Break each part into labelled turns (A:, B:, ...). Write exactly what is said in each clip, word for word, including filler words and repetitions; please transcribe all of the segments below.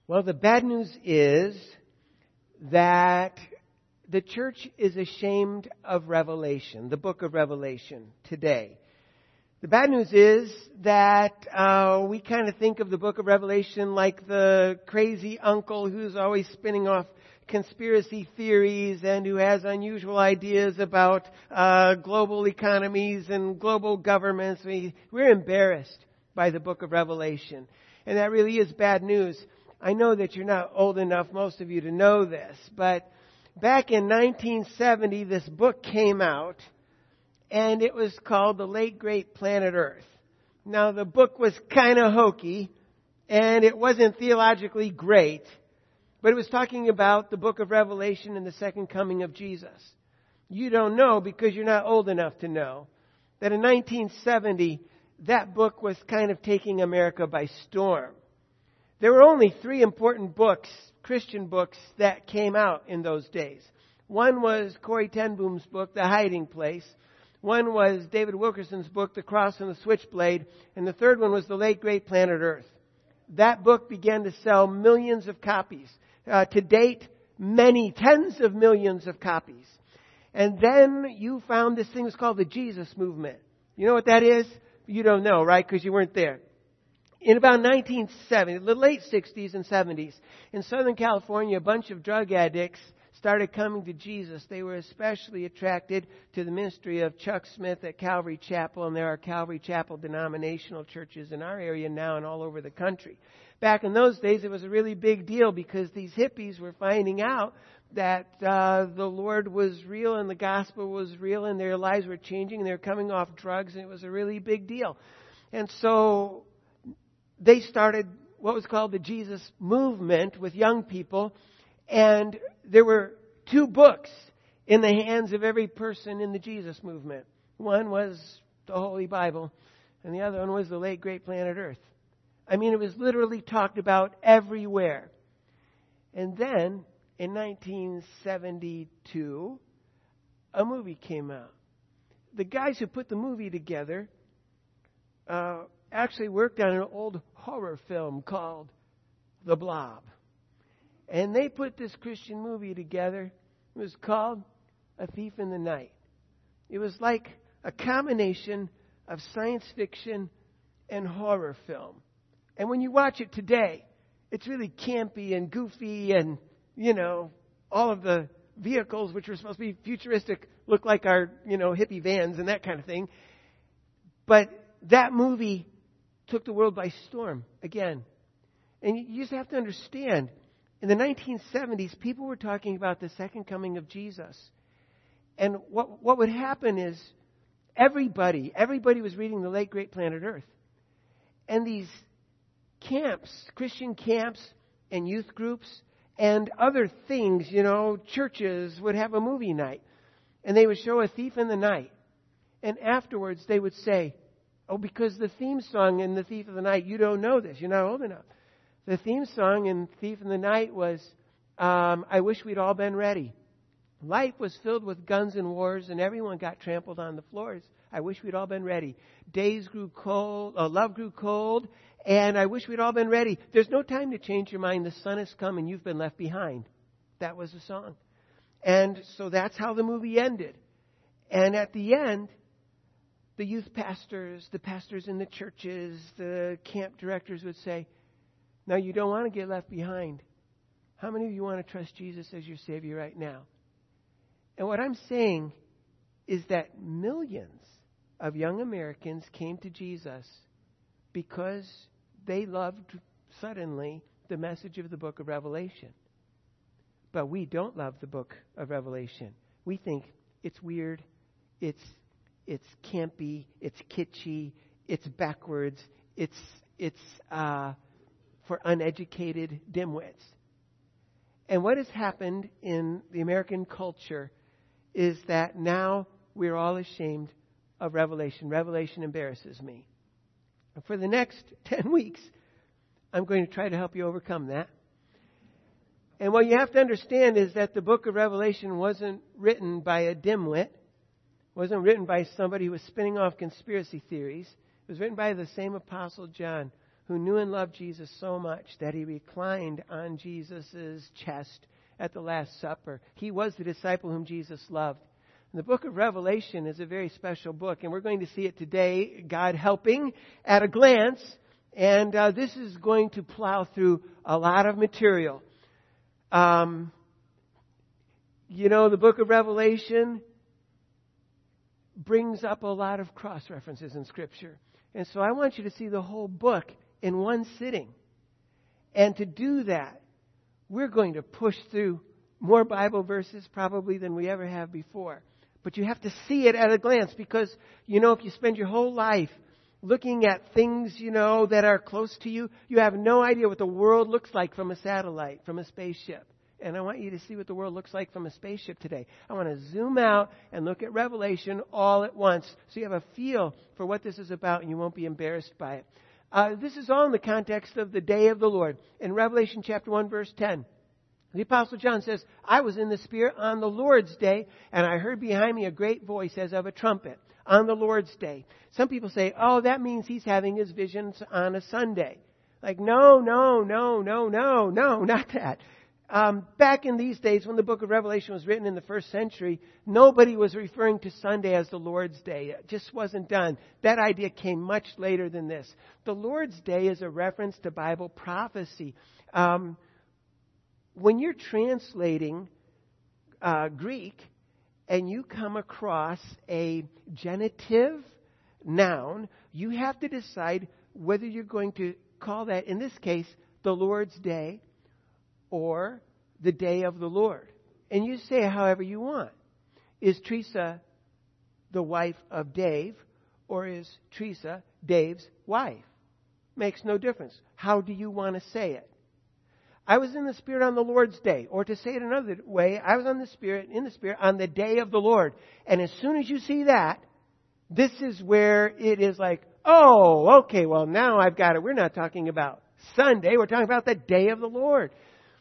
A: Well, the bad news is that the church is ashamed of Revelation, the book of Revelation, today. The bad news is that uh, we kind of think of the book of Revelation like the crazy uncle who's always spinning off conspiracy theories and who has unusual ideas about uh, global economies and global governments. We, we're embarrassed by the book of Revelation. And that really is bad news. I know that you're not old enough, most of you, to know this, but back in nineteen seventy, this book came out, and it was called The Late Great Planet Earth. Now, the book was kind of hokey, and it wasn't theologically great, but it was talking about the book of Revelation and the second coming of Jesus. You don't know because you're not old enough to know that in nineteen seventy, that book was kind of taking America by storm. There were only three important books, Christian books, that came out in those days. One was Corrie ten Boom's book, The Hiding Place. One was David Wilkerson's book, The Cross and the Switchblade. And the third one was The Late Great Planet Earth. That book began to sell millions of copies. Uh, to date, many, tens of millions of copies. And then you found this thing that's called the Jesus Movement. You know what that is? You don't know, right? Because you weren't there. In about nineteen seventy, the late sixties and seventies, in Southern California, a bunch of drug addicts started coming to Jesus. They were especially attracted to the ministry of Chuck Smith at Calvary Chapel, and there are Calvary Chapel denominational churches in our area now and all over the country. Back in those days, it was a really big deal because these hippies were finding out that uh, the Lord was real and the gospel was real and their lives were changing and they were coming off drugs, and it was a really big deal. And so they started what was called the Jesus Movement with young people, and there were two books in the hands of every person in the Jesus Movement. One was the Holy Bible, and the other one was The Late Great Planet Earth. I mean, it was literally talked about everywhere. And then, in nineteen seventy-two, a movie came out. The guys who put the movie together uh, actually worked on an old horror film called The Blob. And they put this Christian movie together. It was called A Thief in the Night. It was like a combination of science fiction and horror film. And when you watch it today, it's really campy and goofy, and, you know, all of the vehicles, which are supposed to be futuristic, look like our, you know, hippie vans and that kind of thing. But that movie took the world by storm again. And you just have to understand, in the nineteen seventies, people were talking about the second coming of Jesus. And what what would happen is everybody, everybody was reading The Late Great Planet Earth. And these camps, Christian camps and youth groups and other things, you know, churches would have a movie night. And they would show A Thief in the Night. And afterwards they would say, oh, because the theme song in The Thief of the Night, you don't know this, you're not old enough. The theme song in Thief in the Night was, um, I wish we'd all been ready. Life was filled with guns and wars, and everyone got trampled on the floors. I wish we'd all been ready. Days grew cold, uh, love grew cold, and I wish we'd all been ready. There's no time to change your mind. The sun has come and you've been left behind. That was the song. And so that's how the movie ended. And at the end, the youth pastors, the pastors in the churches, the camp directors would say, now you don't want to get left behind. How many of you want to trust Jesus as your Savior right now? And what I'm saying is that millions of young Americans came to Jesus because they loved suddenly the message of the book of Revelation. But we don't love the book of Revelation. We think it's weird, it's it's campy, it's kitschy, it's backwards, it's it's uh, for uneducated dimwits. And what has happened in the American culture is that now we're all ashamed of Revelation. Revelation embarrasses me. And for the next ten weeks, I'm going to try to help you overcome that. And what you have to understand is that the book of Revelation wasn't written by a dimwit. Wasn't written by somebody who was spinning off conspiracy theories. It was written by the same Apostle John, who knew and loved Jesus so much that he reclined on Jesus' chest at the Last Supper. He was the disciple whom Jesus loved. And the book of Revelation is a very special book, and we're going to see it today, God helping, at a glance. And uh, this is going to plow through a lot of material. Um, you know, the book of Revelation brings up a lot of cross-references in Scripture. And so I want you to see the whole book in one sitting. And to do that, we're going to push through more Bible verses probably than we ever have before. But you have to see it at a glance because, you know, if you spend your whole life looking at things, you know, that are close to you, you have no idea what the world looks like from a satellite, from a spaceship. And I want you to see what the world looks like from a spaceship today. I want to zoom out and look at Revelation all at once so you have a feel for what this is about and you won't be embarrassed by it. Uh, this is all in the context of the day of the Lord. In Revelation chapter one, verse ten, the Apostle John says, I was in the Spirit on the Lord's day, and I heard behind me a great voice as of a trumpet. On the Lord's day. Some people say, oh, that means he's having his visions on a Sunday. Like, no, no, no, no, no, no, not that. Um, back in these days, when the book of Revelation was written in the first century, nobody was referring to Sunday as the Lord's Day. It just wasn't done. That idea came much later than this. The Lord's Day is a reference to Bible prophecy. Um, when you're translating uh, Greek and you come across a genitive noun, you have to decide whether you're going to call that, in this case, the Lord's Day, or the day of the Lord. And you say it however you want. Is Teresa the wife of Dave, or is Teresa Dave's wife? Makes no difference. How do you want to say it? I was in the Spirit on the Lord's day. Or to say it another way, I was on the Spirit, in the Spirit on the day of the Lord. And as soon as you see that, this is where it is like, oh, okay, well now I've got it. We're not talking about Sunday. We're talking about the day of the Lord.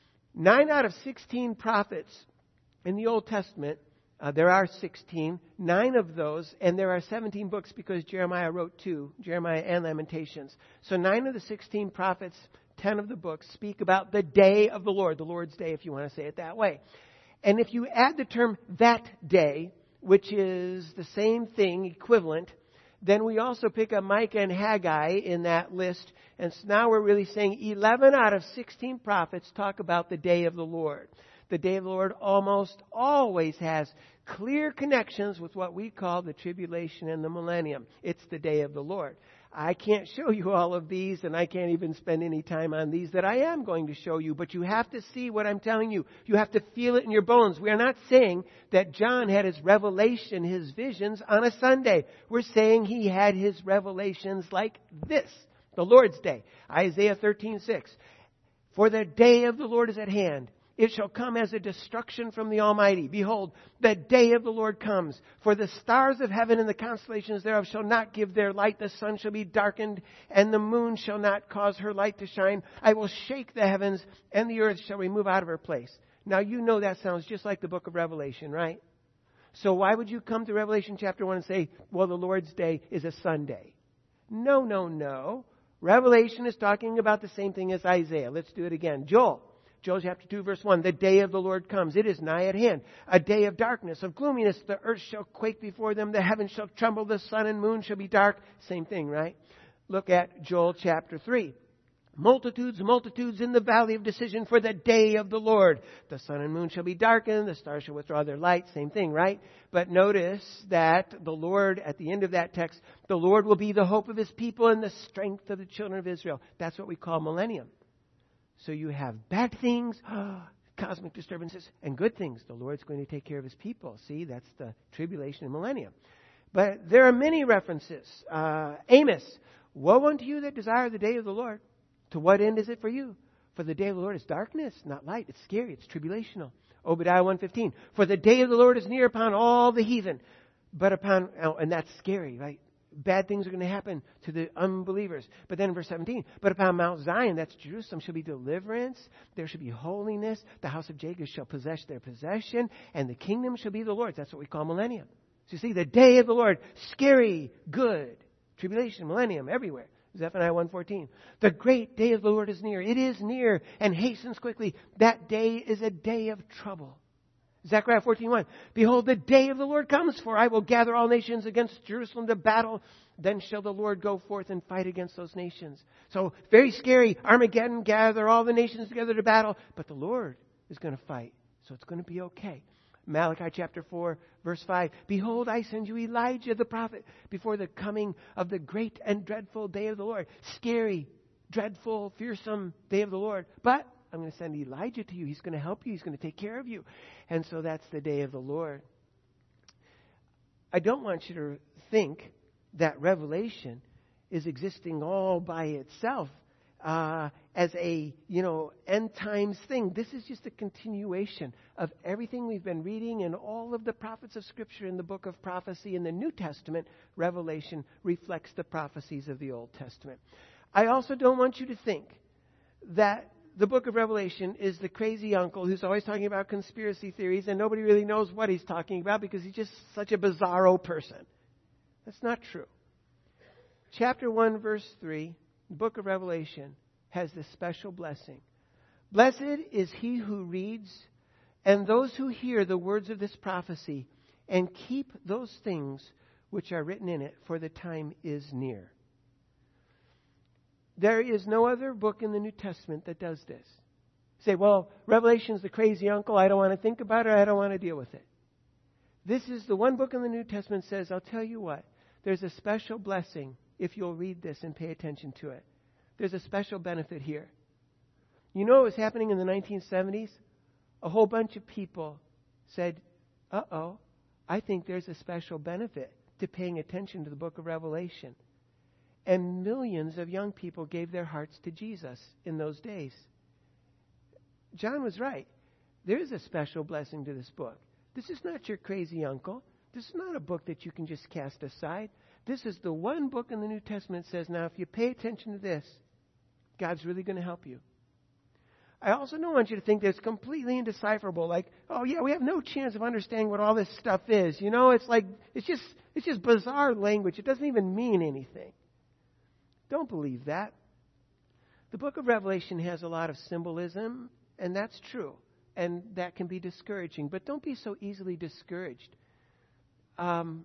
A: Nine out of sixteen prophets in the Old Testament, uh, there are sixteen, nine of those, and there are seventeen books because Jeremiah wrote two, Jeremiah and Lamentations. So nine of the sixteen prophets, ten of the books, speak about the day of the Lord, the Lord's day, if you want to say it that way. And if you add the term that day, which is the same thing, equivalent, then we also pick up Micah and Haggai in that list. And so now we're really saying eleven out of sixteen prophets talk about the day of the Lord. The day of the Lord almost always has clear connections with what we call the tribulation and the millennium. It's the day of the Lord. I can't show you all of these, and I can't even spend any time on these that I am going to show you. But you have to see what I'm telling you. You have to feel it in your bones. We are not saying that John had his revelation, his visions, on a Sunday. We're saying he had his revelations like this, the Lord's day. Isaiah thirteen six. For the day of the Lord is at hand. It shall come as a destruction from the Almighty. Behold, the day of the Lord comes. For the stars of heaven and the constellations thereof shall not give their light. The sun shall be darkened, and the moon shall not cause her light to shine. I will shake the heavens, and the earth shall remove out of her place. Now, you know that sounds just like the book of Revelation, right? So why would you come to Revelation chapter one and say, well, the Lord's day is a Sunday? No, no, no. Revelation is talking about the same thing as Isaiah. Let's do it again. Joel. Joel chapter two, verse one, the day of the Lord comes. It is nigh at hand. A day of darkness, of gloominess. The earth shall quake before them. The heavens shall tremble. The sun and moon shall be dark. Same thing, right? Look at Joel chapter three. Multitudes, multitudes in the valley of decision for the day of the Lord. The sun and moon shall be darkened. The stars shall withdraw their light. Same thing, right? But notice that the Lord, at the end of that text, the Lord will be the hope of His people and the strength of the children of Israel. That's what we call millennium. So you have bad things, cosmic disturbances, and good things. The Lord's going to take care of His people. See, that's the tribulation and millennium. But there are many references. Uh, Amos, woe unto you that desire the day of the Lord. To what end is it for you? For the day of the Lord is darkness, not light. It's scary. It's tribulational. Obadiah one fifteen. For the day of the Lord is near upon all the heathen. But upon, oh, and that's scary, right? Bad things are going to happen to the unbelievers. But then in verse seventeen, but upon Mount Zion, that's Jerusalem, shall be deliverance. There shall be holiness. The house of Jacob shall possess their possession. And the kingdom shall be the Lord's. That's what we call millennium. So you see, the day of the Lord, scary, good, tribulation, millennium, everywhere. Zephaniah one fourteen. The great day of the Lord is near. It is near and hastens quickly. That day is a day of trouble. Zechariah fourteen one. Behold, the day of the Lord comes, for I will gather all nations against Jerusalem to battle. Then shall the Lord go forth and fight against those nations. So, very scary. Armageddon, gather all the nations together to battle. But the Lord is going to fight. So it's going to be okay. Malachi chapter four, verse five. Behold, I send you Elijah the prophet before the coming of the great and dreadful day of the Lord. Scary, dreadful, fearsome day of the Lord. But I'm going to send Elijah to you. He's going to help you. He's going to take care of you. And so that's the day of the Lord. I don't want you to think that Revelation is existing all by itself uh, as a, you know, end times thing. This is just a continuation of everything we've been reading and all of the prophets of Scripture in the book of prophecy. In the New Testament, Revelation reflects the prophecies of the Old Testament. I also don't want you to think that the book of Revelation is the crazy uncle who's always talking about conspiracy theories and nobody really knows what he's talking about because he's just such a bizarro person. That's not true. Chapter one, verse three, the book of Revelation has this special blessing. Blessed is he who reads and those who hear the words of this prophecy and keep those things which are written in it, for the time is near. There is no other book in the New Testament that does this. You say, well, Revelation's the crazy uncle. I don't want to think about it. I don't want to deal with it. This is the one book in the New Testament that says, I'll tell you what, there's a special blessing if you'll read this and pay attention to it. There's a special benefit here. You know what was happening in the nineteen seventies? A whole bunch of people said, uh-oh, I think there's a special benefit to paying attention to the book of Revelation. And millions of young people gave their hearts to Jesus in those days. John was right. There is a special blessing to this book. This is not your crazy uncle. This is not a book that you can just cast aside. This is the one book in the New Testament that says, now if you pay attention to this, God's really going to help you. I also don't want you to think that it's completely indecipherable. Like, oh yeah, we have no chance of understanding what all this stuff is. You know, it's like, it's just, it's just bizarre language. It doesn't even mean anything. Don't believe that. The book of Revelation has a lot of symbolism, and that's true. And that can be discouraging. But don't be so easily discouraged. Um,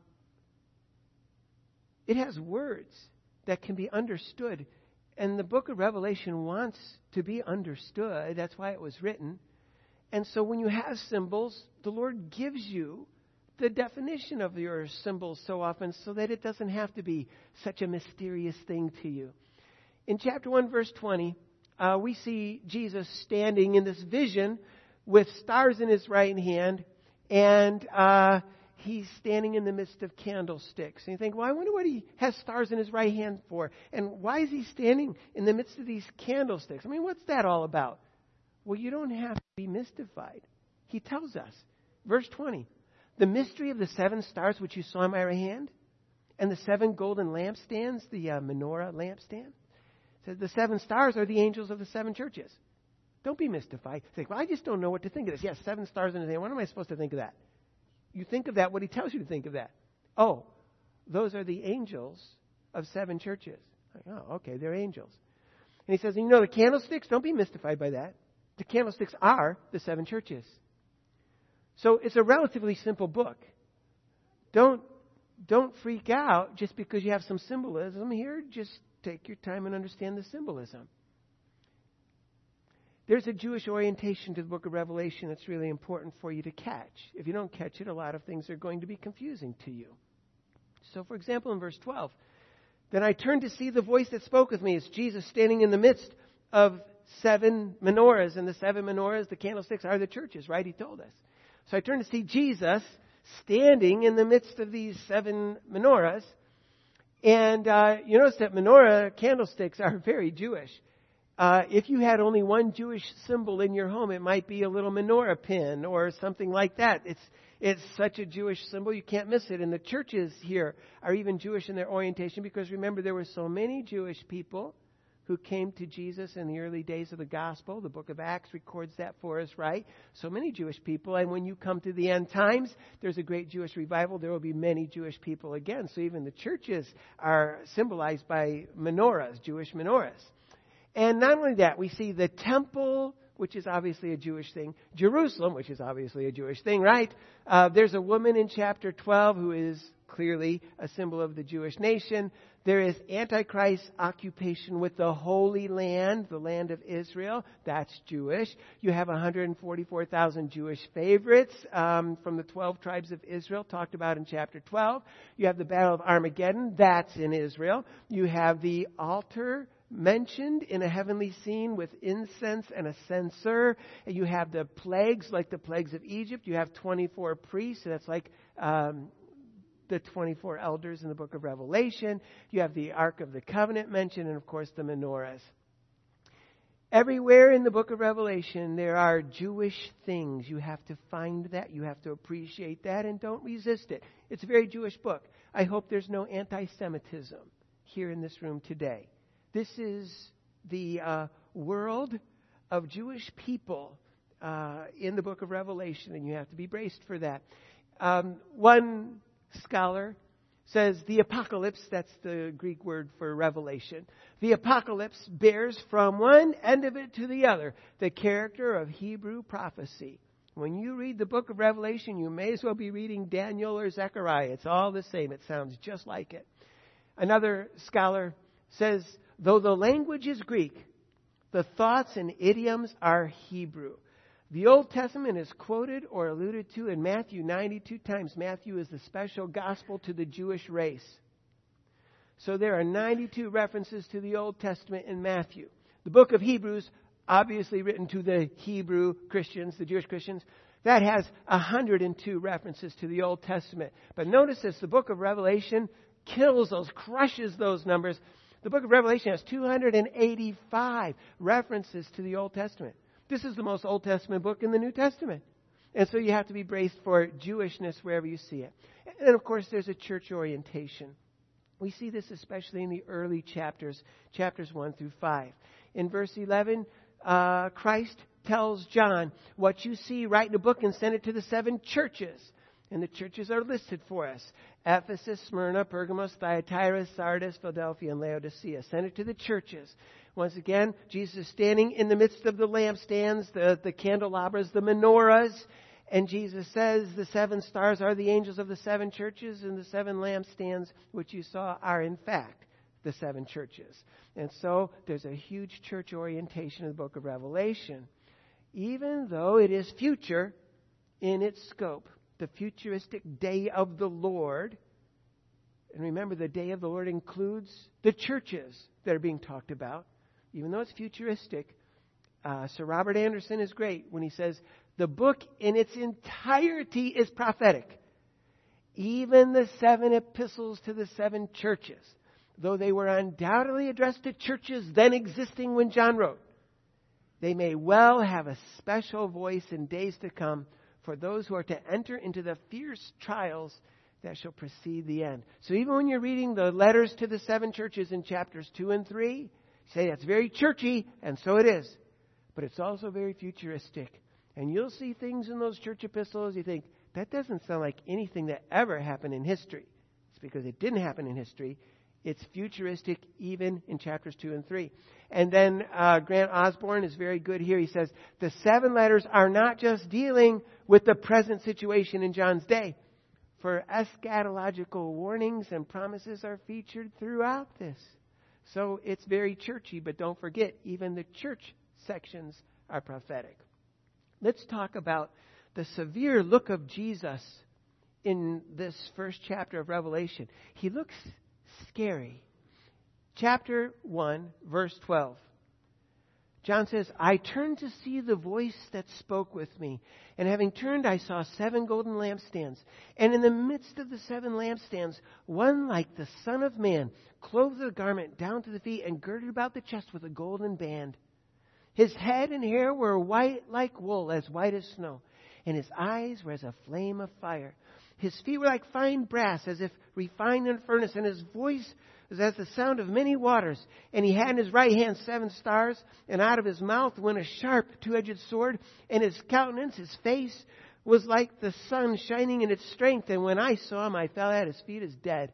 A: it has words that can be understood. And the book of Revelation wants to be understood. That's why it was written. And so when you have symbols, the Lord gives you the definition of your symbols so often so that it doesn't have to be such a mysterious thing to you. In chapter one, verse twenty, uh, we see Jesus standing in this vision with stars in his right hand, and uh, he's standing in the midst of candlesticks. And you think, well, I wonder what he has stars in his right hand for. And why is he standing in the midst of these candlesticks? I mean, what's that all about? Well, you don't have to be mystified. He tells us. Verse twenty. The mystery of the seven stars which you saw in my right hand, and the seven golden lampstands, the uh, menorah lampstand. It says the seven stars are the angels of the seven churches. Don't be mystified. Think, well, I just don't know what to think of this. Yes, seven stars in his hand. What am I supposed to think of that? You think of that, what he tells you to think of that. Oh, those are the angels of seven churches. Like, oh, okay, they're angels. And he says, you know, the candlesticks, don't be mystified by that. The candlesticks are the seven churches. So it's a relatively simple book. Don't, don't freak out just because you have some symbolism here. Just take your time and understand the symbolism. There's a Jewish orientation to the book of Revelation that's really important for you to catch. If you don't catch it, a lot of things are going to be confusing to you. So, for example, in verse twelve, then I turned to see the voice that spoke with me. It's Jesus standing in the midst of seven menorahs. And the seven menorahs, the candlesticks, are the churches, right? He told us. So I turned to see Jesus standing in the midst of these seven menorahs. And uh, you notice that menorah candlesticks are very Jewish. Uh, if you had only one Jewish symbol in your home, it might be a little menorah pin or something like that. It's it's such a Jewish symbol, you can't miss it. And the churches here are even Jewish in their orientation because remember, there were so many Jewish people who came to Jesus in the early days of the gospel. The book of Acts records that for us, right? So many Jewish people. And when you come to the end times, there's a great Jewish revival. There will be many Jewish people again. So even the churches are symbolized by menorahs, Jewish menorahs. And not only that, we see the temple, which is obviously a Jewish thing. Jerusalem, which is obviously a Jewish thing, right? Uh, there's a woman in chapter twelve who is clearly a symbol of the Jewish nation. There is Antichrist's occupation with the Holy Land, the land of Israel. That's Jewish. You have one hundred forty-four thousand Jewish favorites um, from the twelve tribes of Israel, talked about in chapter twelve. You have the Battle of Armageddon. That's in Israel. You have the altar mentioned in a heavenly scene with incense and a censer. You have the plagues, like the plagues of Egypt. You have twenty-four priests. So that's like um, the twenty-four elders in the book of Revelation. You have the Ark of the Covenant mentioned, and of course the menorahs. Everywhere in the book of Revelation, there are Jewish things. You have to find that. You have to appreciate that, and don't resist it. It's a very Jewish book. I hope there's no anti-Semitism here in this room today. This is the uh, world of Jewish people uh, in the book of Revelation, and you have to be braced for that. Um, one scholar says the apocalypse, that's the Greek word for revelation, the apocalypse bears from one end of it to the other the character of Hebrew prophecy. When you read the book of Revelation, you may as well be reading Daniel or Zechariah. It's all the same. It sounds just like it. Another scholar says, though the language is Greek, the thoughts and idioms are Hebrew. The Old Testament is quoted or alluded to in Matthew ninety-two times. Matthew is the special gospel to the Jewish race. So there are ninety-two references to the Old Testament in Matthew. The book of Hebrews, obviously written to the Hebrew Christians, the Jewish Christians, that has one hundred two references to the Old Testament. But notice this, the book of Revelation kills those, crushes those numbers. The book of Revelation has two hundred eighty-five references to the Old Testament. This is the most Old Testament book in the New Testament. And so you have to be braced for Jewishness wherever you see it. And of course, there's a church orientation. We see this especially in the early chapters, chapters one through five. In verse eleven, uh, Christ tells John, what you see, write in a book and send it to the seven churches. And the churches are listed for us. Ephesus, Smyrna, Pergamos, Thyatira, Sardis, Philadelphia, and Laodicea. Send it to the churches. Once again, Jesus is standing in the midst of the lampstands, the, the candelabras, the menorahs. And Jesus says the seven stars are the angels of the seven churches, and the seven lampstands, which you saw, are in fact the seven churches. And so there's a huge church orientation in the book of Revelation, even though it is future in its scope. The futuristic day of the Lord. And remember, the day of the Lord includes the churches that are being talked about. Even though it's futuristic, uh, Sir Robert Anderson is great when he says, the book in its entirety is prophetic. Even the seven epistles to the seven churches, though they were undoubtedly addressed to churches then existing when John wrote, they may well have a special voice in days to come for those who are to enter into the fierce trials that shall precede the end. So even when you're reading the letters to the seven churches in chapters two and three, you say that's very churchy, and so it is. But it's also very futuristic. And you'll see things in those church epistles, you think, that doesn't sound like anything that ever happened in history. It's because it didn't happen in history. It's futuristic even in chapters two and three. And then uh, Grant Osborne is very good here. He says, the seven letters are not just dealing with the present situation in John's day. For eschatological warnings and promises are featured throughout this. So it's very churchy, but don't forget, even the church sections are prophetic. Let's talk about the severe look of Jesus in this first chapter of Revelation. He looks scary. Chapter one, verse twelve. John says, I turned to see the voice that spoke with me. And having turned, I saw seven golden lampstands. And in the midst of the seven lampstands, one like the Son of Man, clothed with a garment down to the feet and girded about the chest with a golden band. His head and hair were white like wool, as white as snow. And his eyes were as a flame of fire. His feet were like fine brass, as if refined in a furnace. And his voice was as the sound of many waters. And he had in his right hand seven stars, and out of his mouth went a sharp two-edged sword, and his countenance, his face, was like the sun shining in its strength. And when I saw him, I fell at his feet as dead.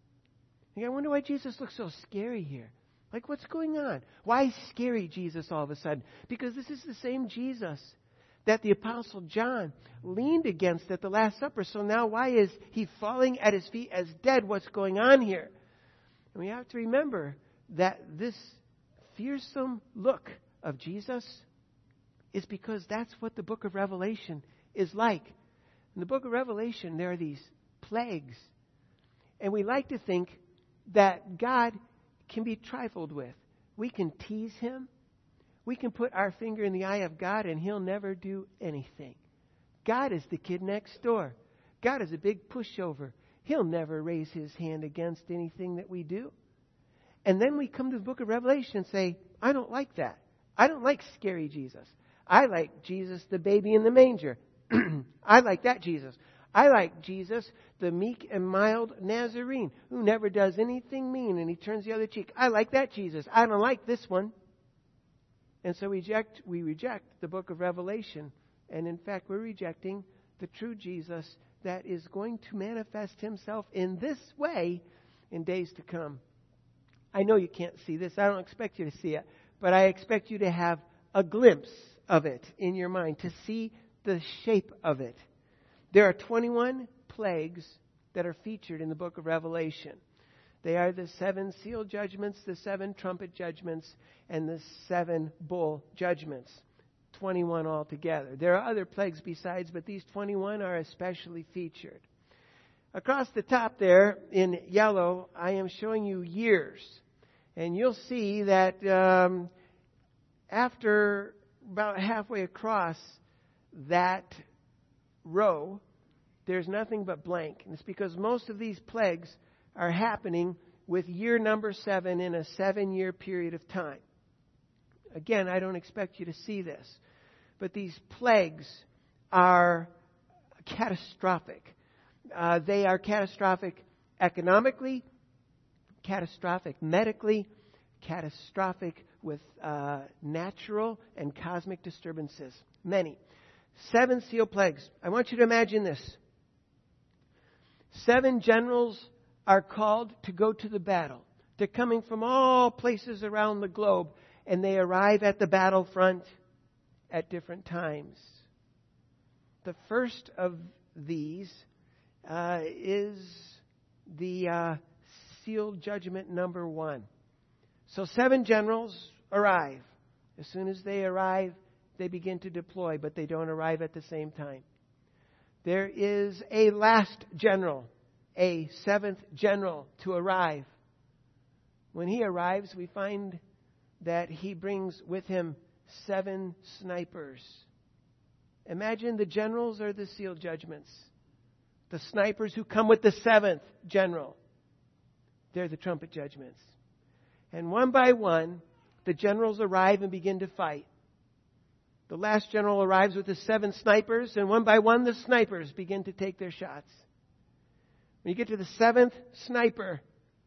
A: And I wonder why Jesus looks so scary here. Like, what's going on? Why scary Jesus all of a sudden? Because this is the same Jesus that the Apostle John leaned against at the Last Supper. So now why is he falling at his feet as dead? What's going on here? And we have to remember that this fearsome look of Jesus is because that's what the book of Revelation is like. In the book of Revelation, there are these plagues. And we like to think that God can be trifled with. We can tease him. We can put our finger in the eye of God and he'll never do anything. God is the kid next door. God is a big pushover. He'll never raise his hand against anything that we do. And then we come to the book of Revelation and say, I don't like that. I don't like scary Jesus. I like Jesus, the baby in the manger. I like that Jesus. I like Jesus, the meek and mild Nazarene, who never does anything mean and he turns the other cheek. I like that Jesus. I don't like this one. And so we reject, we reject the book of Revelation. And in fact, we're rejecting the true Jesus that is going to manifest himself in this way in days to come. I know you can't see this. I don't expect you to see it. But I expect you to have a glimpse of it in your mind, to see the shape of it. There are twenty-one plagues that are featured in the book of Revelation. They are the seven seal judgments, the seven trumpet judgments, and the seven bowl judgments. twenty-one altogether. There are other plagues besides, but these twenty-one are especially featured. Across the top there in yellow, I am showing you years. And you'll see that um, after about halfway across that row, there's nothing but blank. And it's because most of these plagues are happening with year number seven in a seven-year period of time. Again, I don't expect you to see this, but these plagues are catastrophic. Uh, they are catastrophic economically, catastrophic medically, catastrophic with uh, natural and cosmic disturbances. Many. Seven seal plagues. I want you to imagine this. Seven generals are called to go to the battle. They're coming from all places around the globe, and they arrive at the battlefront at different times. The first of these uh, is the uh, seal judgment number one. So seven generals arrive. As soon as they arrive, they begin to deploy, but they don't arrive at the same time. There is a last general, a seventh general to arrive. When he arrives, we find that he brings with him seven snipers. Imagine the generals are the seal judgments. The snipers who come with the seventh general, they're the trumpet judgments. And one by one, the generals arrive and begin to fight. The last general arrives with the seven snipers, and one by one the snipers begin to take their shots. When you get to the seventh sniper,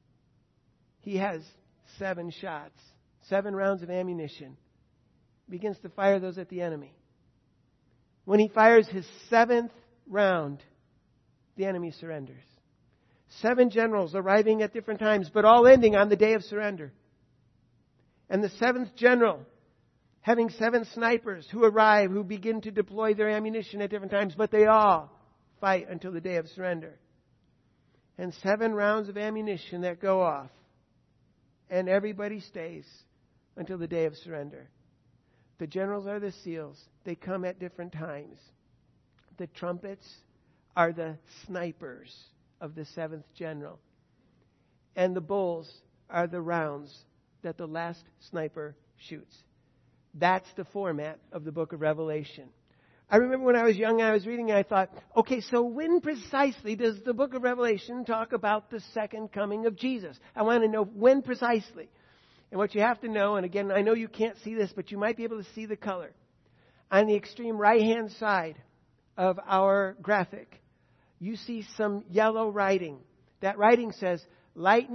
A: he has seven shots, seven rounds of ammunition. He begins to fire those at the enemy. When he fires his seventh round, the enemy surrenders. Seven generals arriving at different times, but all ending on the day of surrender. And the seventh general, having seven snipers who arrive, who begin to deploy their ammunition at different times, but they all fight until the day of surrender. And seven rounds of ammunition that go off. And everybody stays until the day of surrender. The generals are the seals. They come at different times. The trumpets are the snipers of the seventh general. And the bowls are the rounds that the last sniper shoots. That's the format of the book of Revelation. I remember when I was young, I was reading and I thought, okay, so when precisely does the book of Revelation talk about the second coming of Jesus? I want to know when precisely. And what you have to know, and again, I know you can't see this, but you might be able to see the color. On the extreme right-hand side of our graphic, you see some yellow writing. That writing says, lightning,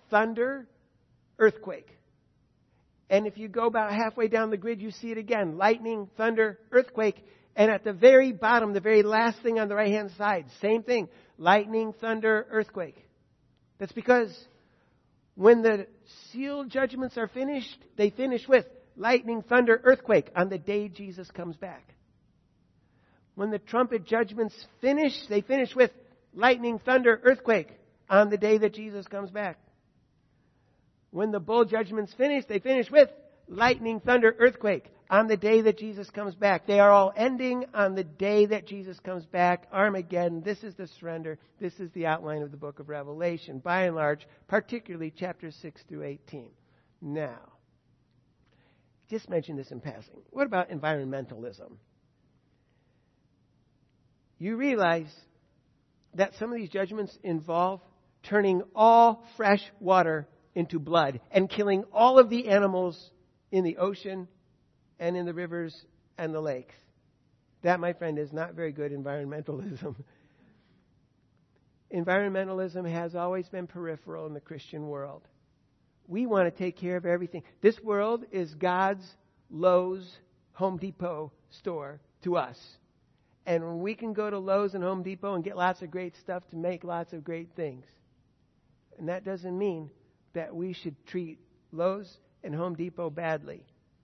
A: thunder, earthquake. And if you go about halfway down the grid, you see it again. Lightning, thunder, earthquake. And at the very bottom, the very last thing on the right-hand side, same thing. Lightning, thunder, earthquake. That's because when the seal judgments are finished, they finish with lightning, thunder, earthquake on the day Jesus comes back. When the trumpet judgments finish, they finish with lightning, thunder, earthquake on the day that Jesus comes back. When the bowl judgments finish, they finish with lightning, thunder, earthquake on the day that Jesus comes back. They are all ending on the day that Jesus comes back. Armageddon. This is the surrender. This is the outline of the book of Revelation, by and large, particularly chapters six through eighteen. Now, just mention this in passing. What about environmentalism? You realize that some of these judgments involve turning all fresh water into blood and killing all of the animals in the ocean and in the rivers and the lakes. That, my friend, is not very good environmentalism. Environmentalism has always been peripheral in the Christian world. We want to take care of everything. This world is God's Lowe's, Home Depot store to us. And we can go to Lowe's and Home Depot and get lots of great stuff to make lots of great things. And that doesn't mean that we should treat Lowe's and Home Depot badly.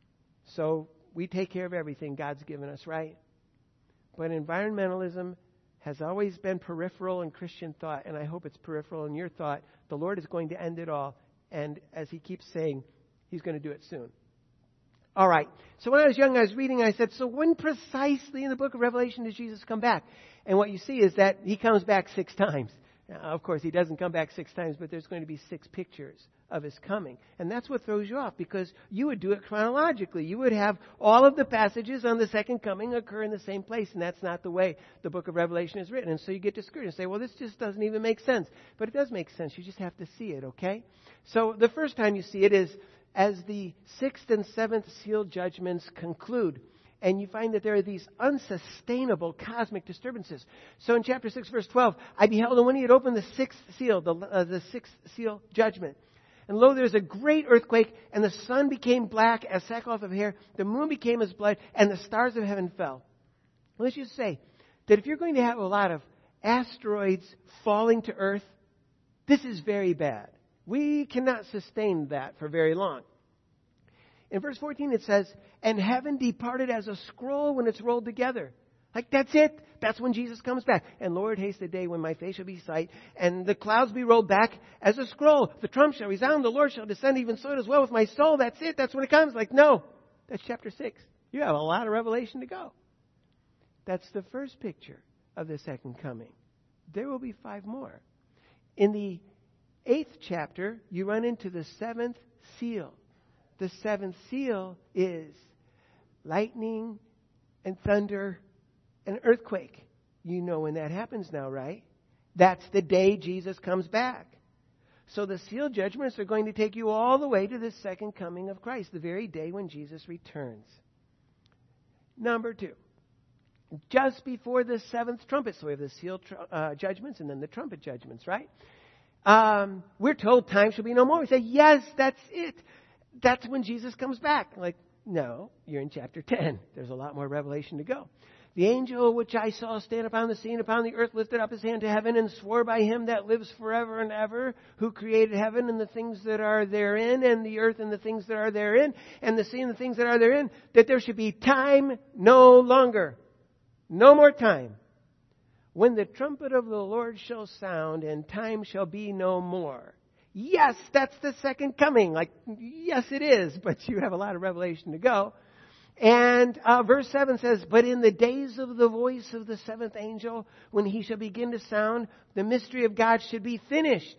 A: So we take care of everything God's given us, right? But environmentalism has always been peripheral in Christian thought, and I hope it's peripheral in your thought. The Lord is going to end it all, and as He keeps saying, He's going to do it soon. All right. So when I was young, I was reading, I said, so when precisely in the book of Revelation does Jesus come back? And what you see is that He comes back six times. Now, of course, He doesn't come back six times, but there's going to be six pictures of His coming. And that's what throws you off, because you would do it chronologically. You would have all of the passages on the second coming occur in the same place, and that's not the way the book of Revelation is written. And so you get discouraged and say, well, this just doesn't even make sense. But it does make sense. You just have to see it, okay? So the first time you see it is as the sixth and seventh seal judgments conclude. And you find that there are these unsustainable cosmic disturbances. So in chapter six, verse twelve, I beheld, and when He had opened the sixth seal, the, uh, the sixth seal judgment, and lo, there was a great earthquake, and the sun became black as sackcloth of hair, the moon became as blood, and the stars of heaven fell. Well, let's just say that if you're going to have a lot of asteroids falling to earth, this is very bad. We cannot sustain that for very long. In verse fourteen it says, and heaven departed as a scroll when it's rolled together. Like, that's it. That's when Jesus comes back. And Lord, haste the day when my face shall be sight, and the clouds be rolled back as a scroll. The trump shall resound, the Lord shall descend, even so it is well with my soul. That's it. That's when it comes. Like, no. That's chapter six. You have a lot of revelation to go. That's the first picture of the second coming. There will be five more. In the eighth chapter, you run into the seventh seal. The seventh seal is lightning and thunder and earthquake. You know when that happens now, right? That's the day Jesus comes back. So the seal judgments are going to take you all the way to the second coming of Christ, the very day when Jesus returns. Number two, just before the seventh trumpet. So we have the seal tr- uh, judgments and then the trumpet judgments, right? Um, we're told time shall be no more. We say, yes, that's it. That's when Jesus comes back. Like, no, you're in chapter ten. There's a lot more revelation to go. The angel which I saw stand upon the sea and upon the earth lifted up his hand to heaven and swore by Him that lives forever and ever, who created heaven and the things that are therein, and the earth and the things that are therein, and the sea and the things that are therein, that there should be time no longer. No more time. When the trumpet of the Lord shall sound, and time shall be no more. Yes, that's the second coming. Like, yes, it is, but you have a lot of revelation to go. And uh, verse seven says, but in the days of the voice of the seventh angel, when he shall begin to sound, the mystery of God should be finished.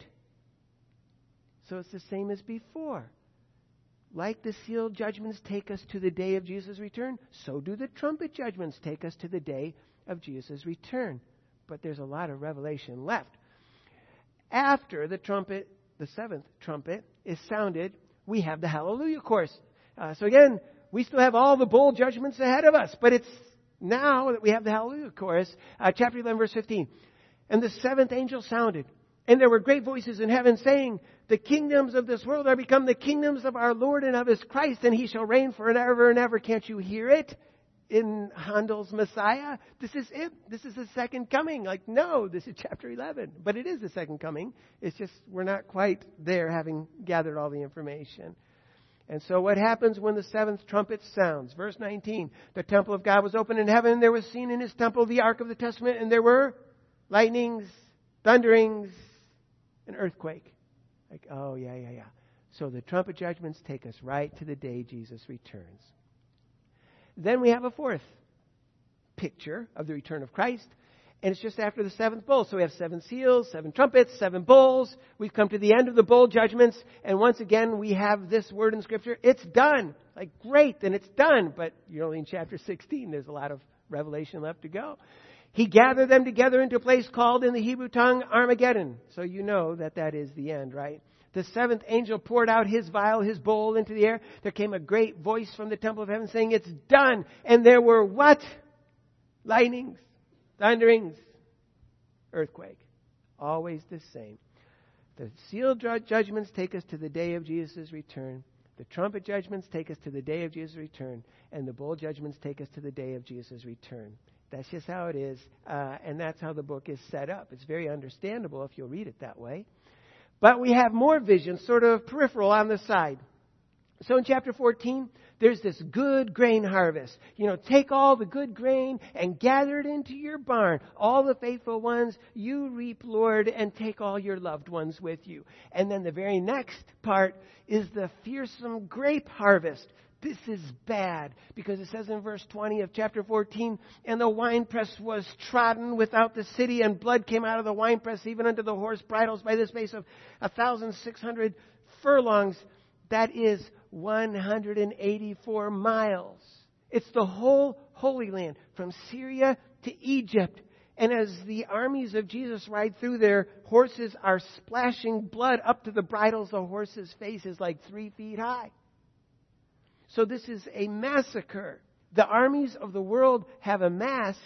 A: So it's the same as before. Like the seal judgments take us to the day of Jesus' return, so do the trumpet judgments take us to the day of Jesus' return. But there's a lot of revelation left. After the trumpet, the seventh trumpet, is sounded, we have the Hallelujah chorus. Uh, so again, we still have all the bowl judgments ahead of us, but it's now that we have the Hallelujah chorus. Uh, chapter eleven, verse fifteen. And the seventh angel sounded, And there were great voices in heaven saying, the kingdoms of this world are become the kingdoms of our Lord and of His Christ, and He shall reign forever and ever. Can't you hear it in Handel's Messiah? This is it. This is the second coming. Like, no, this is chapter eleven. But it is the second coming. It's just we're not quite there, having gathered all the information. And so what happens when the seventh trumpet sounds? Verse nineteen, the temple of God was opened in heaven, and there was seen in His temple the ark of the testament, and there were lightnings, thunderings, an earthquake. Like, oh, yeah, yeah, yeah. So the trumpet judgments take us right to the day Jesus returns. Then we have a fourth picture of the return of Christ. And it's just after the seventh bowl. So we have seven seals, seven trumpets, seven bowls. We've come to the end of the bowl judgments. And once again, we have this word in Scripture. It's done. Like, great, then it's done. But you're only in chapter sixteen. There's a lot of revelation left to go. He gathered them together into a place called in the Hebrew tongue Armageddon. So you know that that is the end, right? The seventh angel poured out his vial, his bowl into the air. There came a great voice from the temple of heaven saying, it's done. And there were what? Lightnings, thunderings, earthquake. Always the same. The sealed judgments take us to the day of Jesus' return. The trumpet judgments take us to the day of Jesus' return. And the bowl judgments take us to the day of Jesus' return. That's just how it is. Uh, and that's how the book is set up. It's very understandable if you'll read it that way. But we have more visions, sort of peripheral on the side. So in chapter fourteen, there's this good grain harvest. You know, take all the good grain and gather it into your barn. All the faithful ones you reap, Lord, and take all your loved ones with you. And then the very next part is the fearsome grape harvest. This is bad because it says in verse twenty of chapter fourteen, and the winepress was trodden without the city, and blood came out of the winepress even unto the horse bridles by the space of a thousand six hundred furlongs. That is one hundred eighty-four miles. It's the whole Holy Land from Syria to Egypt. And as the armies of Jesus ride through there, horses are splashing blood up to the bridles. The horse's face is like three feet high. So this is a massacre. The armies of the world have amassed,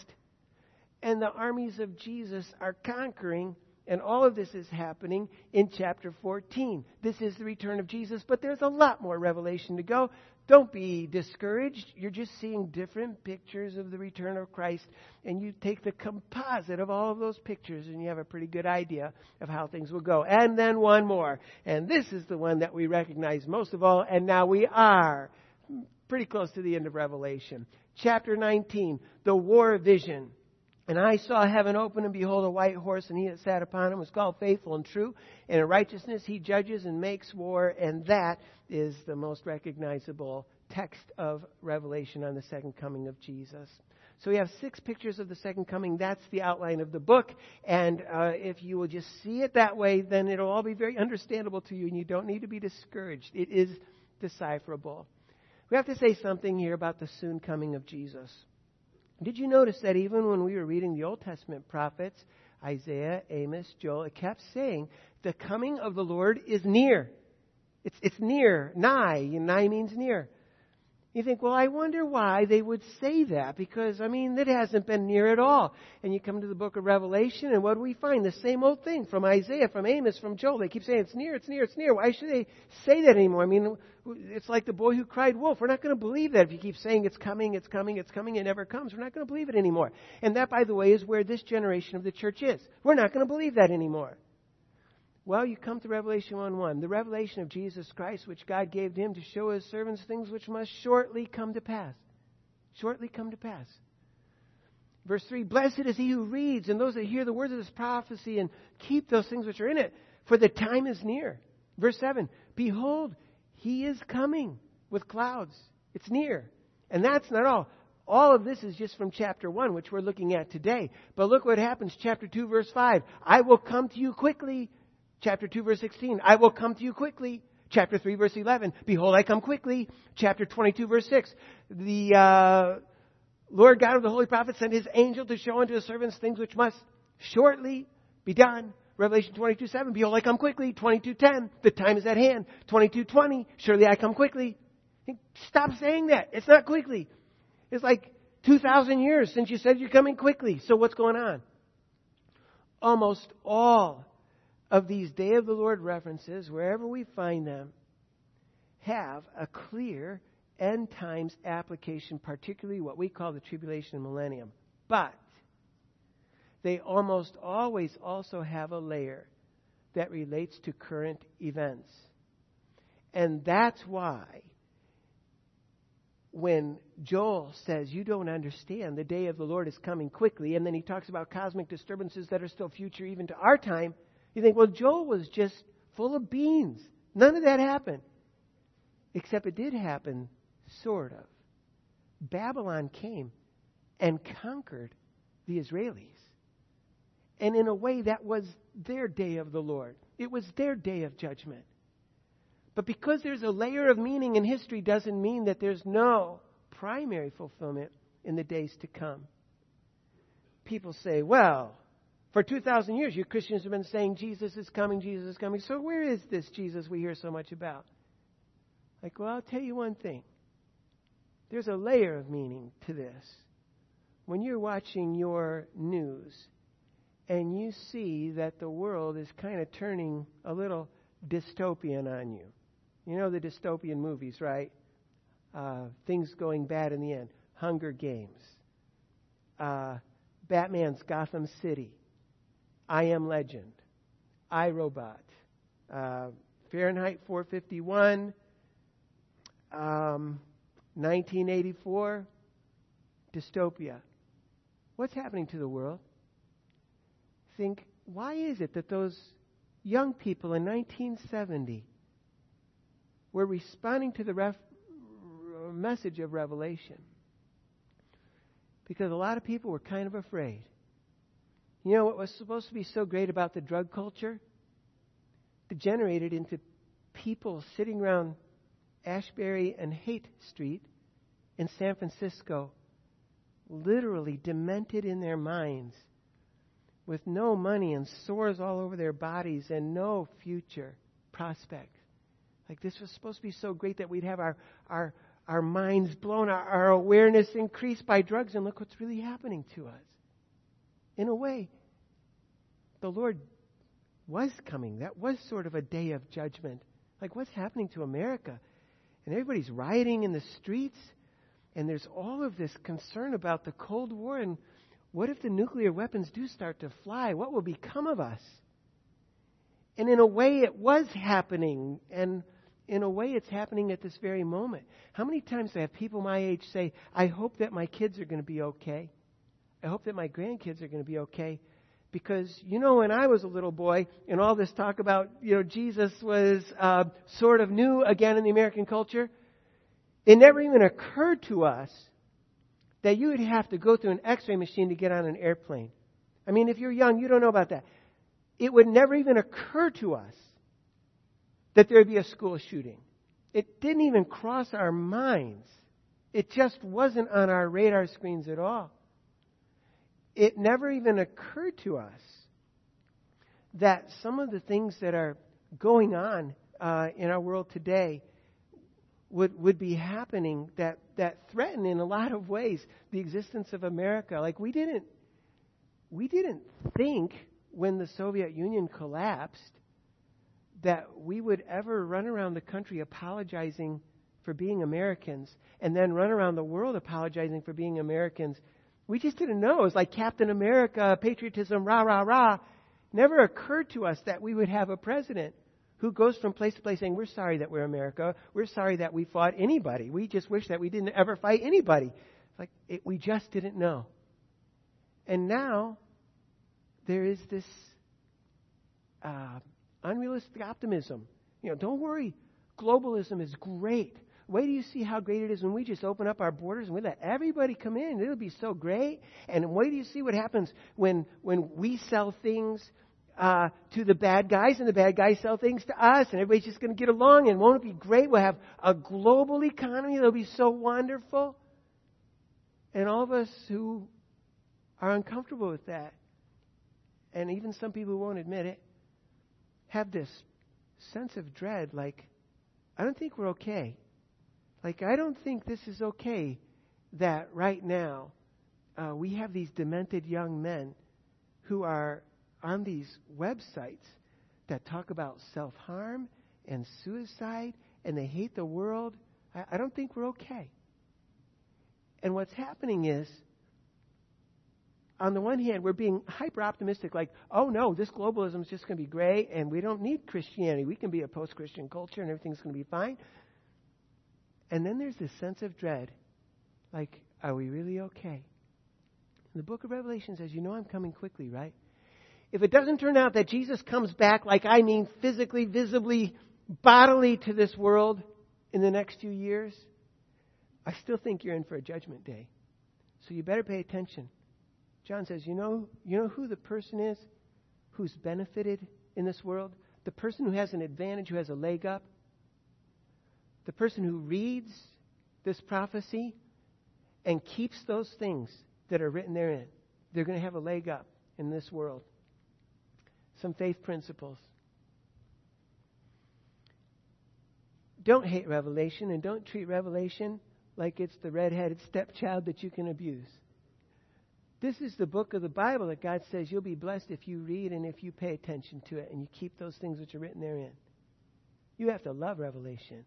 A: and the armies of Jesus are conquering. And all of this is happening in chapter fourteen. This is the return of Jesus, but there's a lot more revelation to go. Don't be discouraged. You're just seeing different pictures of the return of Christ, and you take the composite of all of those pictures, and you have a pretty good idea of how things will go. And then one more, and this is the one that we recognize most of all, and now we are pretty close to the end of Revelation. Chapter nineteen, the war vision. And I saw heaven open, and behold, a white horse, and he that sat upon him was called Faithful and True. And in righteousness he judges and makes war. And that is the most recognizable text of Revelation on the second coming of Jesus. So we have six pictures of the second coming. That's the outline of the book. And uh, if you will just see it that way, then it'll all be very understandable to you, and you don't need to be discouraged. It is decipherable. We have to say something here about the soon coming of Jesus. Did you notice that even when we were reading the Old Testament prophets, Isaiah, Amos, Joel, it kept saying the coming of the Lord is near. It's it's near, nigh. And nigh means near. You think, well, I wonder why they would say that, because, I mean, it hasn't been near at all. And you come to the book of Revelation, and what do we find? The same old thing from Isaiah, from Amos, from Joel. They keep saying it's near, it's near, it's near. Why should they say that anymore? I mean, it's like the boy who cried wolf. We're not going to believe that if you keep saying it's coming, it's coming, it's coming, it never comes. We're not going to believe it anymore. And that, by the way, is where this generation of the church is. We're not going to believe that anymore. Well, you come to Revelation one one, the revelation of Jesus Christ, which God gave to him to show his servants things which must shortly come to pass. Shortly come to pass. Verse three, blessed is he who reads and those that hear the words of this prophecy and keep those things which are in it, for the time is near. Verse seven, behold, he is coming with clouds. It's near. And that's not all. All of this is just from chapter one, which we're looking at today. But look what happens, chapter two, verse five. I will come to you quickly. Chapter two, verse sixteen, I will come to you quickly. Chapter three, verse eleven, behold, I come quickly. Chapter twenty-two, verse six, the uh, Lord God of the holy prophets sent his angel to show unto his servants things which must shortly be done. Revelation twenty-two, seven, behold, I come quickly. twenty-two, ten, the time is at hand. twenty-two, twenty, surely I come quickly. Stop saying that. It's not quickly. It's like two thousand years since you said you're coming quickly. So what's going on? Almost all of these Day of the Lord references, wherever we find them, have a clear end times application, particularly what we call the tribulation and millennium. But they almost always also have a layer that relates to current events. And that's why when Joel says, you don't understand, the day of the Lord is coming quickly, and then he talks about cosmic disturbances that are still future even to our time, you think, well, Joel was just full of beans. None of that happened. Except it did happen, sort of. Babylon came and conquered the Israelis. And in a way, that was their day of the Lord. It was their day of judgment. But because there's a layer of meaning in history doesn't mean that there's no primary fulfillment in the days to come. People say, well, for two thousand years, you Christians have been saying Jesus is coming, Jesus is coming. So where is this Jesus we hear so much about? Like, well, I'll tell you one thing. There's a layer of meaning to this. When you're watching your news and you see that the world is kind of turning a little dystopian on you. You know the dystopian movies, right? Uh, things going bad in the end. Hunger Games. Uh, Batman's Gotham City. I Am Legend. iRobot. Uh, Fahrenheit four fifty-one. Um, nineteen eighty-four. Dystopia. What's happening to the world? Think, why is it that those young people in nineteen seventy were responding to the ref- message of Revelation? Because a lot of people were kind of afraid. You know what was supposed to be so great about the drug culture? Degenerated into people sitting around Ashbury and Haight Street in San Francisco, literally demented in their minds, with no money and sores all over their bodies and no future prospect. Like, this was supposed to be so great that we'd have our our, our minds blown, our, our awareness increased by drugs, and look what's really happening to us. In a way, the Lord was coming. That was sort of a day of judgment. Like, what's happening to America? And everybody's rioting in the streets, and there's all of this concern about the Cold War, and what if the nuclear weapons do start to fly? What will become of us? And in a way, it was happening. And in a way, it's happening at this very moment. How many times do I have people my age say, I hope that my kids are going to be okay. I hope that my grandkids are going to be okay. Because, you know, when I was a little boy, and all this talk about, you know, Jesus was uh, sort of new again in the American culture, it never even occurred to us that you would have to go through an x-ray machine to get on an airplane. I mean, if you're young, you don't know about that. It would never even occur to us that there would be a school shooting. It didn't even cross our minds. It just wasn't on our radar screens at all. It never even occurred to us that some of the things that are going on uh, in our world today would would be happening that, that threaten in a lot of ways the existence of America. Like, we didn't we didn't think when the Soviet Union collapsed that we would ever run around the country apologizing for being Americans and then run around the world apologizing for being Americans. We just didn't know. It was like Captain America, patriotism, rah, rah, rah. Never occurred to us that we would have a president who goes from place to place saying, we're sorry that we're America. We're sorry that we fought anybody. We just wish that we didn't ever fight anybody. It's like, it, we just didn't know. And now there is this uh, unrealistic optimism. You know, don't worry. Globalism is great. Wait till you see how great it is when we just open up our borders and we let everybody come in. It'll be so great. And wait till you see what happens when when we sell things uh, to the bad guys and the bad guys sell things to us. And everybody's just going to get along. And won't it be great? We'll have a global economy. That'll be so wonderful. And all of us who are uncomfortable with that, and even some people who won't admit it, have this sense of dread, like, I don't think we're okay. Like, I don't think this is okay that right now uh, we have these demented young men who are on these websites that talk about self-harm and suicide, and they hate the world, I, I don't think we're okay. And what's happening is, on the one hand, we're being hyper optimistic, like, oh no, this globalism is just going to be great, and we don't need Christianity. We can be a post-Christian culture, and everything's going to be fine. And then there's this sense of dread, like, are we really okay? And the book of Revelation says, you know I'm coming quickly, right? If it doesn't turn out that Jesus comes back, like I mean physically, visibly, bodily to this world in the next few years, I still think you're in for a judgment day. So you better pay attention. John says, you know, you know who the person is who's benefited in this world? The person who has an advantage, who has a leg up. The person who reads this prophecy and keeps those things that are written therein. They're going to have a leg up in this world. Some faith principles. Don't hate Revelation, and don't treat Revelation like it's the red-headed stepchild that you can abuse. This is the book of the Bible that God says you'll be blessed if you read and if you pay attention to it and you keep those things which are written therein. You have to love Revelation.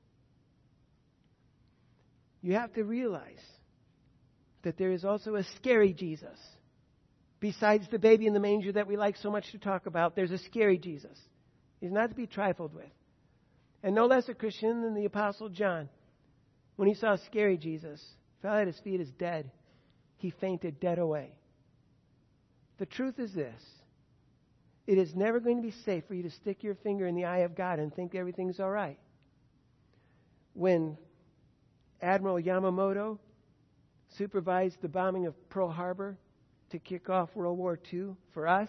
A: You have to realize that there is also a scary Jesus. Besides the baby in the manger that we like so much to talk about, there's a scary Jesus. He's not to be trifled with. And no less a Christian than the Apostle John. When he saw scary Jesus, fell at his feet as dead. He fainted dead away. The truth is this. It is never going to be safe for you to stick your finger in the eye of God and think everything's all right. When Admiral Yamamoto supervised the bombing of Pearl Harbor to kick off World War Two for us,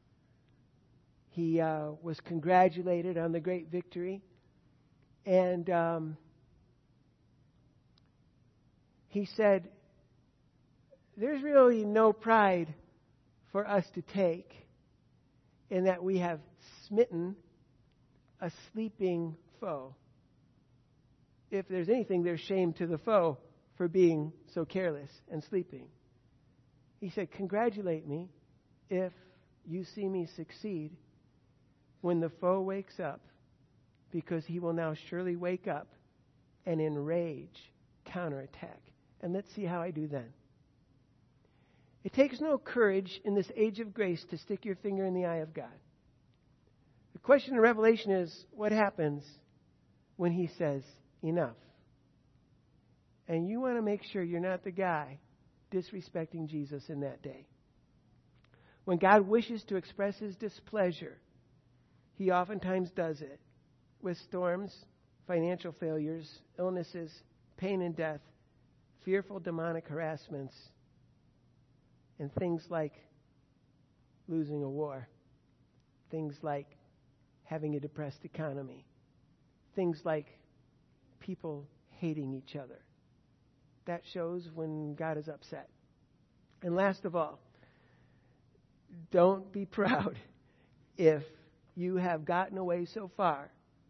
A: he uh, was congratulated on the great victory. And um, he said, there's really no pride for us to take in that we have smitten a sleeping foe. If there's anything, there's shame to the foe for being so careless and sleeping. He said, congratulate me if you see me succeed when the foe wakes up, because he will now surely wake up and in rage counterattack. And let's see how I do then. It takes no courage in this age of grace to stick your finger in the eye of God. The question in Revelation is, what happens when he says, enough? And you want to make sure you're not the guy disrespecting Jesus in that day. When God wishes to express his displeasure, he oftentimes does it with storms, financial failures, illnesses, pain and death, fearful demonic harassments, and things like losing a war, things like having a depressed economy, things like people hating each other. That shows when God is upset. And last of all, don't be proud if you have gotten away so far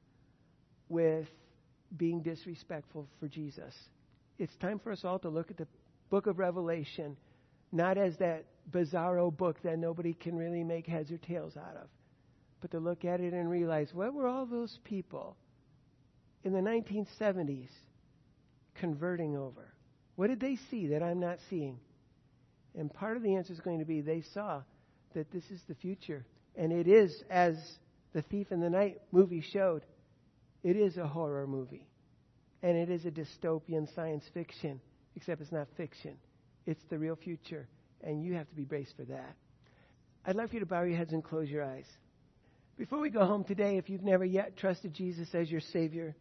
A: with being disrespectful for Jesus. It's time for us all to look at the book of Revelation not as that bizarro book that nobody can really make heads or tails out of, but to look at it and realize, what were all those people in the nineteen seventies converting over? What did they see that I'm not seeing? And part of the answer is going to be they saw that this is the future. And it is, as the Thief in the Night movie showed, it is a horror movie. And it is a dystopian science fiction, except it's not fiction. It's the real future. And you have to be braced for that. I'd like for you to bow your heads and close your eyes. Before we go home today, if you've never yet trusted Jesus as your Savior,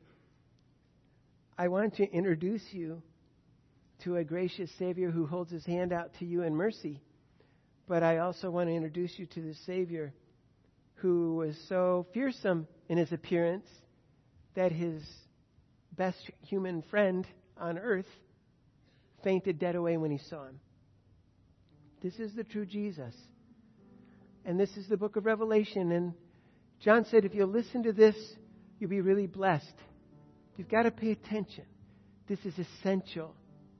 A: I want to introduce you to a gracious Savior who holds his hand out to you in mercy. But I also want to introduce you to the Savior who was so fearsome in his appearance that his best human friend on earth fainted dead away when he saw him. This is the true Jesus. And this is the book of Revelation. And John said, if you'll listen to this, you'll be really blessed. You've got to pay attention. This is essential.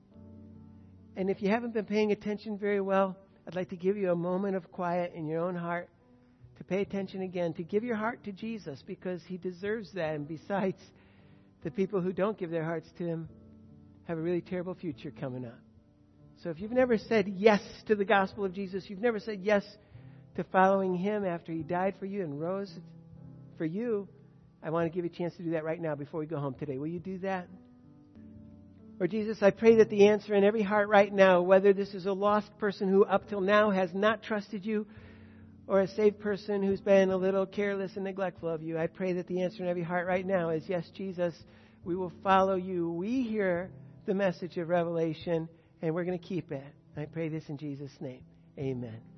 A: And if you haven't been paying attention very well, I'd like to give you a moment of quiet in your own heart to to pay attention again, to give your heart to Jesus because He deserves that. And besides, the people who don't give their hearts to Him have a really terrible future coming up. So if you've never said yes to the gospel of Jesus, you've never said yes to following Him after He died for you and rose for you, I want to give you a chance to do that right now before we go home today. Will you do that? Lord Jesus, I pray that the answer in every heart right now, whether this is a lost person who up till now has not trusted you, or a saved person who's been a little careless and neglectful of you, I pray that the answer in every heart right now is, yes, Jesus, we will follow you. We hear the message of Revelation, and we're going to keep it. I pray this in Jesus' name. Amen.